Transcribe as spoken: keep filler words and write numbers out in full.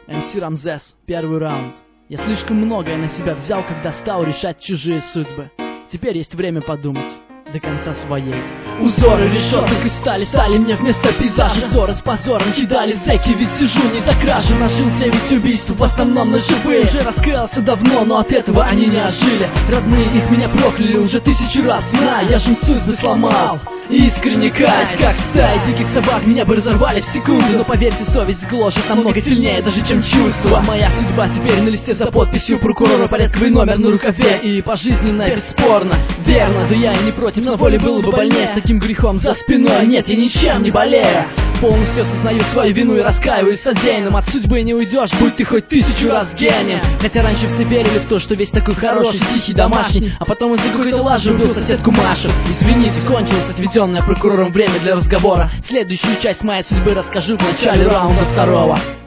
эм си Рамзес, первый раунд. Я слишком многое на себя взял, когда стал решать чужие судьбы. Теперь есть время подумать до конца своей. Узоры решеток и стали, стали мне вместо пейзажа. Взоры с позором кидали зэки, ведь сижу не за кражу. Нажил девять убийств, в основном ножевые. Уже раскаялся давно, но от этого они не ожили. Родные их меня прокляли уже тысячу раз. На, я же им судьбы сломал, искренне каюсь, как стая диких собак. Меня бы разорвали в секунду, но поверьте, совесть гложет намного сильнее даже, чем чувство. Моя судьба теперь на листе за подписью прокурора, порядковый номер на рукаве и пожизненная, бесспорно. Верно, да я и не против, на воле было бы больнее. С таким грехом за спиной, нет, я ничем не болею. Полностью осознаю свою вину и раскаиваюсь содеянным. От судьбы не уйдешь, будь ты хоть тысячу раз гением. Хотя раньше все верили в то, что весь такой хороший, тихий, домашний, а потом из-за какой-то лажи убил соседку Машу. Извините, кончилось отведенное прокурором время для разговора. Следующую часть моей судьбы расскажу в начале раунда второго.